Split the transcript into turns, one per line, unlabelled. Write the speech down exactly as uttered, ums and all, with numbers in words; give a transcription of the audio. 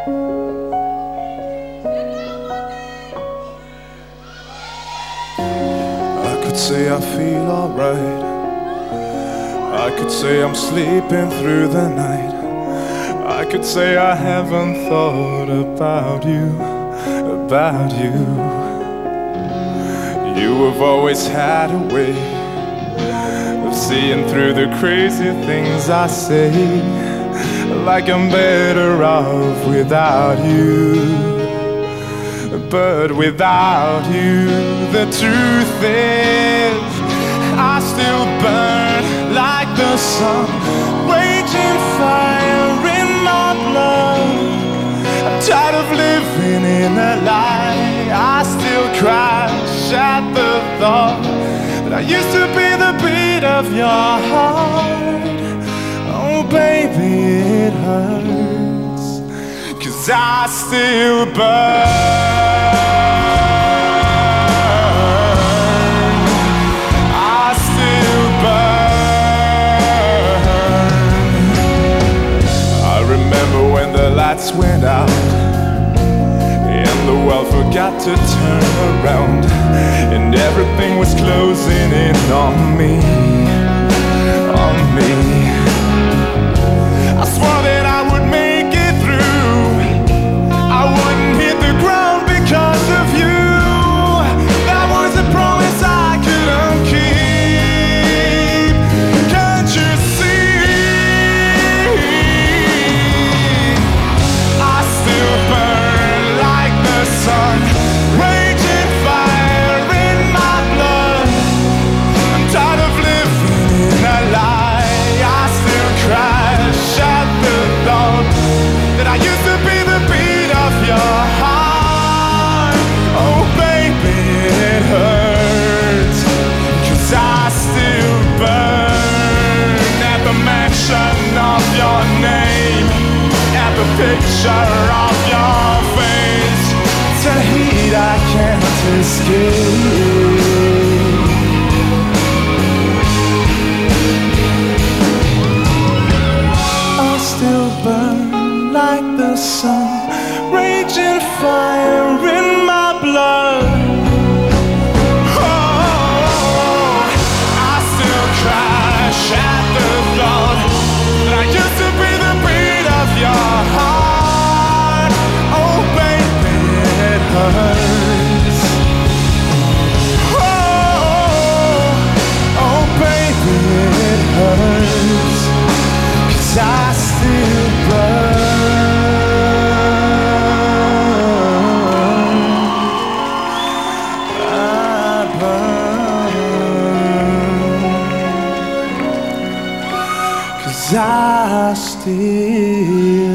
I could say I feel alright. I could say I'm sleeping through the night. I could say I haven't thought about you, about you. You have always had a way of seeing through the crazy things I say, like I'm better off without you. But without you, the truth is I still burn like the sun, raging fire in my blood. I'm tired of living in a lie. I still crash at the thought that I used to be the beat of your heart. Oh baby, it hurts, 'cause I still burn. Lights went out and the world forgot to turn around, and everything was closing in on me, on me. I swore that I would make it through. I wouldn't hit the ground because of you. That was a promise I couldn't keep. Can't you see? Burn like the sun, raging fire in my blood. I'm tired of living in a lie. I still crash at the thought that I used to be the beat of your heart. Oh baby, it hurts, 'cause I still burn at the mention of your name, at the picture of your face. It's a heat I can't escape. I still burn like the sun, raging fire in my blood. Oh, I still crash at the thought that I used to be the beat of your heart. Oh baby, it hurts. Oh, oh baby, it hurts, 'cause I still burn. I burn, 'cause I still